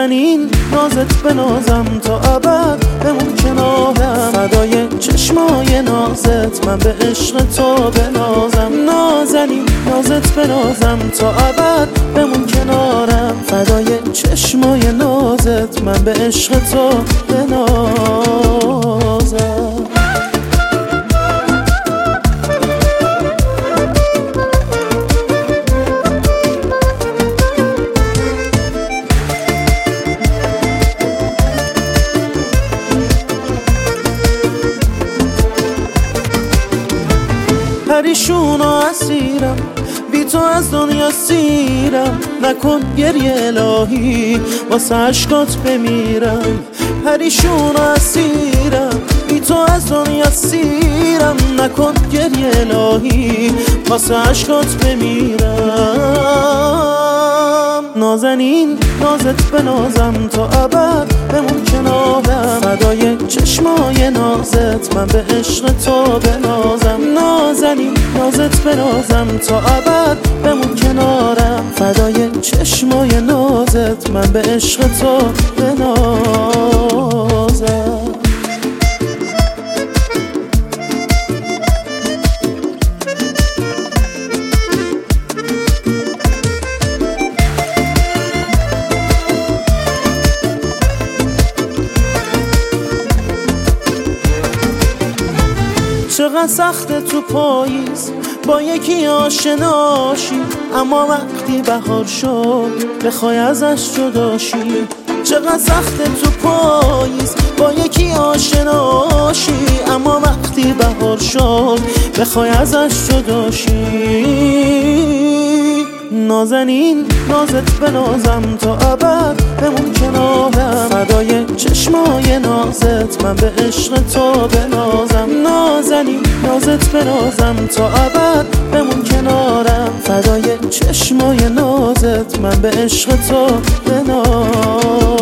نازنین نازت بنازم تا ابد بمون کنارم، فدای چشمای نازت من به عشق تو بنازم. نازنین نازت بنازم تا ابد بمون کنارم، فدای چشمای نازت من به عشق تو بنازم. پریشون و اسیرم، بی تو از دنیا سیرم، نکن گریه الهی واسه عشقات بمیرم. پریشون و اسیرم، بی تو از دنیا سیرم، نکن گریه الهی واسه عشقات بمیرم. نازنین نازت بنازم تا ابد بمون کنارم، فدای چشمای نازت من به عشق تو بنازم. نازنین نازت بنازم تا ابد بمون کنارم، فدای چشمای نازت من به عشق تو بنازم. چقدر سخته تو پاییز با یکی آشناشی، اما وقتی بهار شد بخوای ازش جداشی. چقدر سخته تو پاییز با یکی آشناشی، اما وقتی بهار شد بخوای ازش جداشی. نازنین نازت بنازم تا ابد بمون کنارم، فدای چشمای نازت من به عشق تو بنازم. نازنین نازت بنازم تا ابد بمون کنارم، فدای چشمای نازت من به عشق تو بنازم.